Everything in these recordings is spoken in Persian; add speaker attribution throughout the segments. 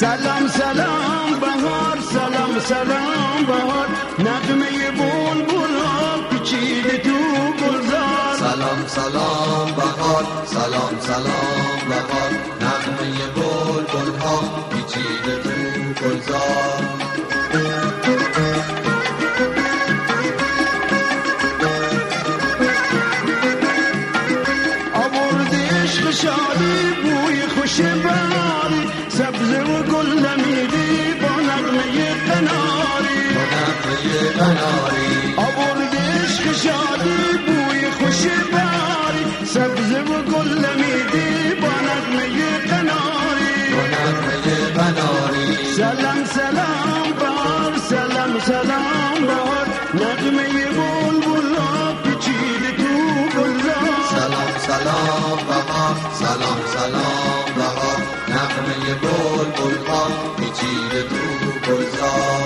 Speaker 1: سلام سلام بهار، سلام سلام بهار، نغمه بلبل‌ها پیچیده تو گلزار.
Speaker 2: سلام سلام بهار، سلام سلام بهار، نغمه بلبل‌ها پیچیده تو گلزار.
Speaker 1: شادی بوی خوش بهاری، سبز و گل دمیدی با نغمه قناری. آورد عشق شادی بوی خوش بهاری، سبز و گل دمیدی با نغمه قناری. سلام سلام بهار، سلام سلام بهار، نغمه بلبل‌ها پیچیده تو گلزار.
Speaker 2: سلام سلام بهار، سلام سلام بهار، نغمه بلبل‌ها پیچیده تو گلزار.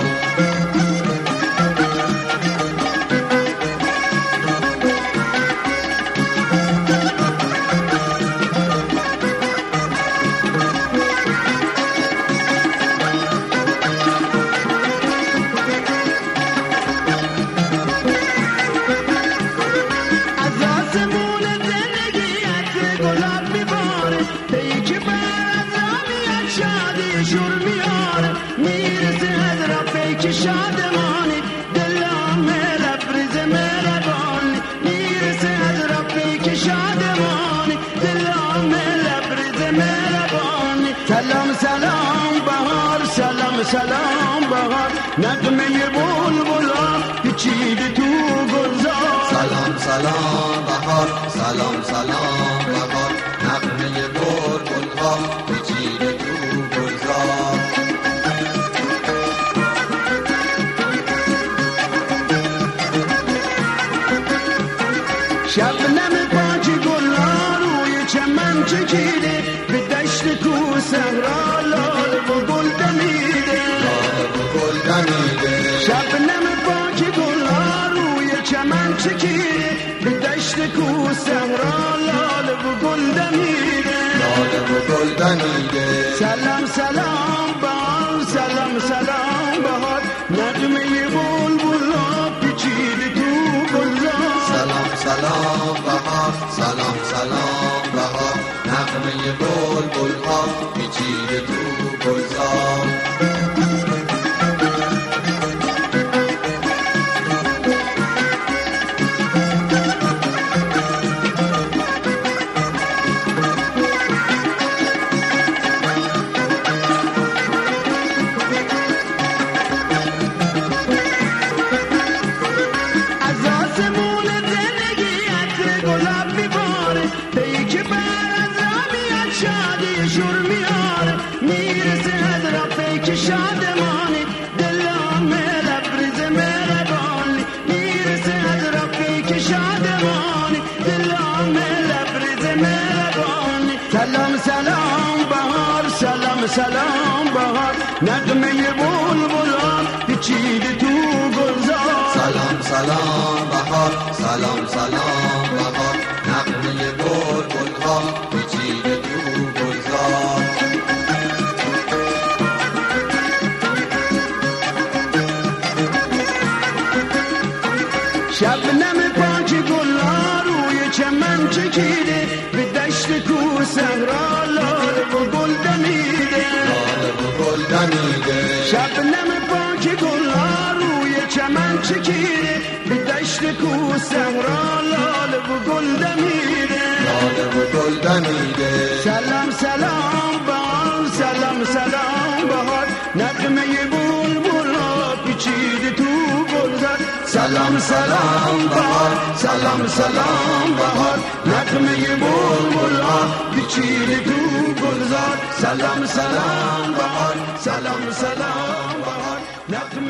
Speaker 1: شادمانی دلم لبریز مهربانی، میرسه از ربی که شادمانی دلم لبریز مهربانی. سلام سلام بهار، سلام سلام بهار، نغمه بلبل‌ها پیچیده تو گلزار.
Speaker 2: سلام سلام بهار، سلام سلام بهار، نغمه بلبل‌ها پیچیده تو گلزار.
Speaker 1: شبنم پاک گل‌ها روی چمن چکیده، به دشت کو صحرا لاله و گل دمیده. شبنم پاک گل‌ها روی چمن چکیده، به دشت کو صحرا لاله و گل دمیده. سلام سلام بهار، سلام سلام بهار، نغمه بلبل‌ها پیچیده تو گلزار.
Speaker 2: سلام سلام بهار، سلام سلام بهار، نغمه بلبل‌ها پیچیده تو گلزار. شادمانی دلم لبریز مهربانی، میرسه از ربی که شادمانی دلم لبریز مهربانی. سلام سلام بهار، سلام سلام بهار، نغمه بلبل‌ها پیچیده تو گلزار. سلام سلام بهار، سلام سلام بهار، نغمه بلبل‌ها پیچیده تو گلزار.
Speaker 1: شبنم پاک گل‌ها روی چمن چکیده، به دشت کو صحرا لاله و گل دمیده. شبنم پاک گل‌ها روی چمن چکیده، به دشت کو صحرا لاله و گل دمیده. سلام سلام بهار، سلام سلام بهار، نغمه بلبل‌ها پیچیده تو گلزار. سلام سلام بهار، سلام سلام بهار، نغمه بلبل‌ها پیچیده تو گلزار. سلام سلام بهار، سلام سلام بهار، نغمه